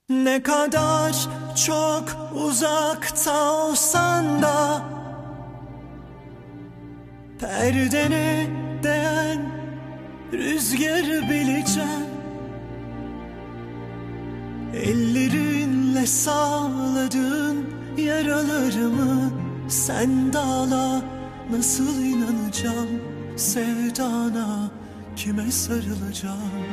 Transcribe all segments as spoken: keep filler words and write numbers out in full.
Ne kadar çok uzakta olsan da perdene değen rüzgarı bileceğim. Ellerinle sağladığın yaralarımı sen dağla, nasıl inanacağım sevdana, kime sarılacağım?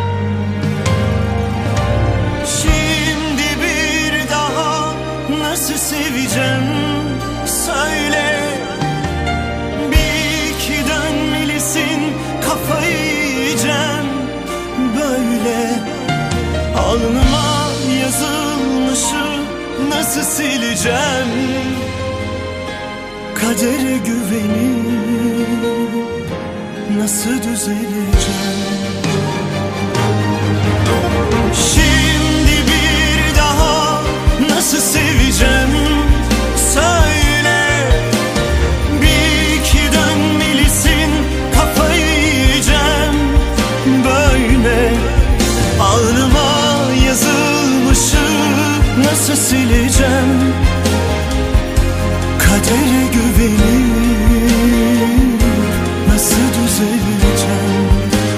Şimdi bir daha nasıl seveceğim söyle. Bir iki dönmelisin, kafayı yiyeceğim böyle. Alnıma yazılmışı nasıl sileceğim? Kadere güvenip nasıl düzeleceğim? Şimdi bir daha nasıl seveceğim söyle. Bir iki dönmelisin, kafayı yiyeceğim böyle. Alnıma yazılmışı nasıl sileceğim? Kadere güvenip nasıl düzeleceğim?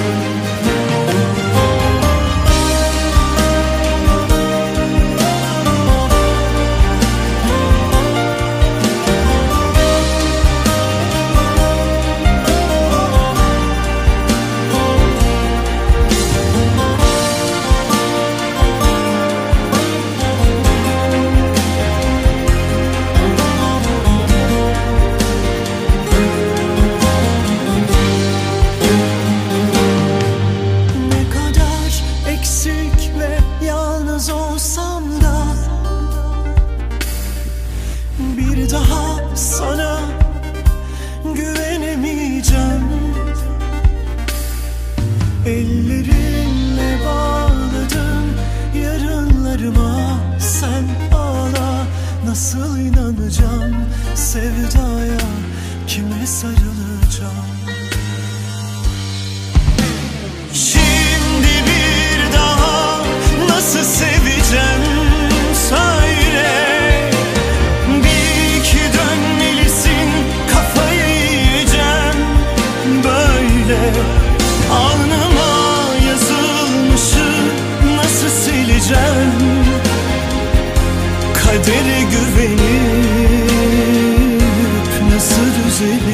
Bir daha sana güvenemeyeceğim. Ellerinle bağladın yarınlarıma sen ağla, nasıl inanacağım sevdaya, kime sarılacağım? Şimdi bir daha nasıl seveceğim söyle. Alnıma yazılmışı nasıl sileceğim? Kadere güvenip nasıl düzelir?